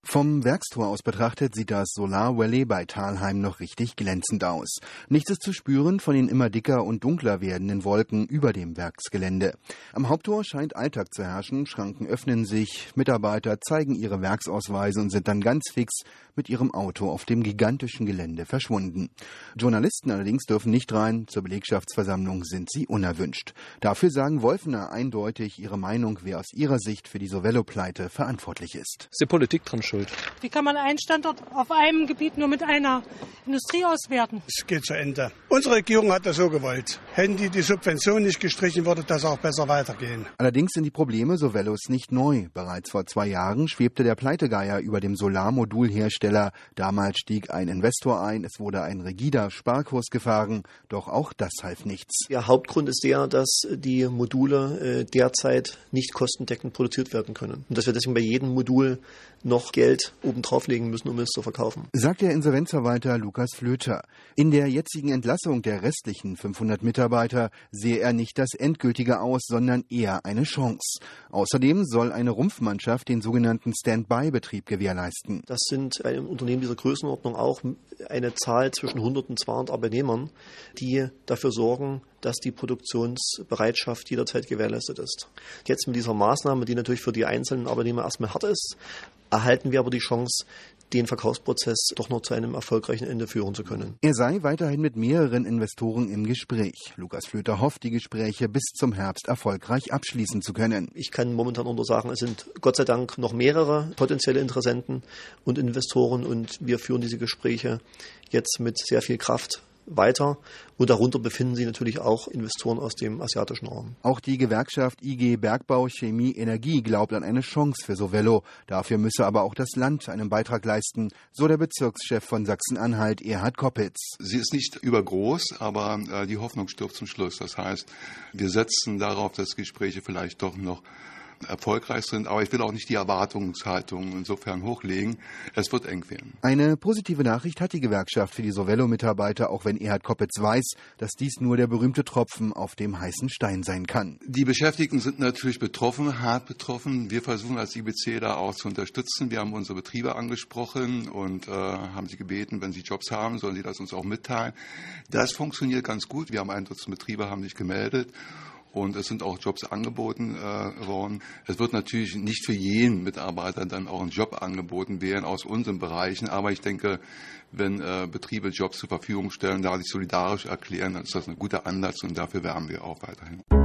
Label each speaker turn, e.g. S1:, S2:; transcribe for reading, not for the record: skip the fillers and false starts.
S1: Vom Werkstor aus betrachtet sieht das Solar Valley bei Thalheim noch richtig glänzend aus. Nichts ist zu spüren von den immer dicker und dunkler werdenden Wolken über dem Werksgelände. Am Haupttor scheint Alltag zu herrschen, Schranken öffnen sich, Mitarbeiter zeigen ihre Werksausweise und sind dann ganz fix mit ihrem Auto auf dem gigantischen Gelände verschwunden. Journalisten allerdings dürfen nicht rein, zur Belegschaftsversammlung sind sie unerwünscht. Dafür sagen Wolfener eindeutig ihre Meinung, wer aus ihrer Sicht für die Sovello-Pleite verantwortlich ist.
S2: Ist die Politik dran schuld?
S3: Wie kann man einen Standort auf einem Gebiet nur mit einer Industrie auswerten?
S4: Es geht zu Ende. Unsere Regierung hat das so gewollt. Hätten die Subvention nicht gestrichen, würde das auch besser weitergehen.
S1: Allerdings sind die Probleme Sovellos nicht neu. Bereits vor 2 Jahren schwebte der Pleitegeier über dem Solarmodulhersteller. Damals stieg ein Investor ein, es wurde ein rigider Sparkurs gefahren, doch auch das half nichts.
S5: Der Hauptgrund ist der, dass die Module derzeit nicht kostendeckend produziert werden können. Und dass wir deswegen bei jedem Modul noch Geld obendrauf legen müssen, um es zu verkaufen.
S1: Sagt der Insolvenzverwalter Lukas Flöter. In der jetzigen Entlassung der restlichen 500 Mitarbeiter sehe er nicht das Endgültige aus, sondern eher eine Chance. Außerdem soll eine Rumpfmannschaft den sogenannten Stand-by-Betrieb gewährleisten.
S5: Das sind bei einem Unternehmen dieser Größenordnung auch eine Zahl zwischen 100 und 200 Arbeitnehmern, die dafür sorgen, dass die Produktionsbereitschaft jederzeit gewährleistet ist. Jetzt mit dieser Maßnahme, die natürlich für die einzelnen Arbeitnehmer erstmal hart ist, erhalten wir aber die Chance, den Verkaufsprozess doch noch zu einem erfolgreichen Ende führen zu können.
S1: Er sei weiterhin mit mehreren Investoren im Gespräch. Lukas Flöter hofft, die Gespräche bis zum Herbst erfolgreich abschließen zu können.
S5: Ich kann momentan nur sagen, es sind Gott sei Dank noch mehrere potenzielle Interessenten und Investoren und wir führen diese Gespräche jetzt mit sehr viel Kraft weiter. Und darunter befinden sich natürlich auch Investoren aus dem asiatischen Raum.
S1: Auch die Gewerkschaft IG Bergbau, Chemie, Energie glaubt an eine Chance für Sovello. Dafür müsse aber auch das Land einen Beitrag leisten, so der Bezirkschef von Sachsen-Anhalt, Erhard Koppitz.
S6: Sie ist nicht übergroß, aber die Hoffnung stirbt zum Schluss. Das heißt, wir setzen darauf, dass Gespräche vielleicht doch noch erfolgreich sind, aber ich will auch nicht die Erwartungshaltung insofern hochlegen. Es wird eng werden.
S1: Eine positive Nachricht hat die Gewerkschaft für die Sovello-Mitarbeiter, auch wenn Erhard Koppitz weiß, dass dies nur der berühmte Tropfen auf dem heißen Stein sein kann.
S6: Die Beschäftigten sind natürlich betroffen, hart betroffen. Wir versuchen als IBC da auch zu unterstützen. Wir haben unsere Betriebe angesprochen und haben sie gebeten, wenn sie Jobs haben, sollen sie das uns auch mitteilen. Das funktioniert ganz gut. Wir haben 1 Dutzend Betriebe, haben sich gemeldet. Und es sind auch Jobs angeboten worden. Es wird natürlich nicht für jeden Mitarbeiter dann auch ein Job angeboten werden aus unseren Bereichen. Aber ich denke, wenn Betriebe Jobs zur Verfügung stellen, da sich solidarisch erklären, dann ist das ein guter Ansatz und dafür werben wir auch weiterhin.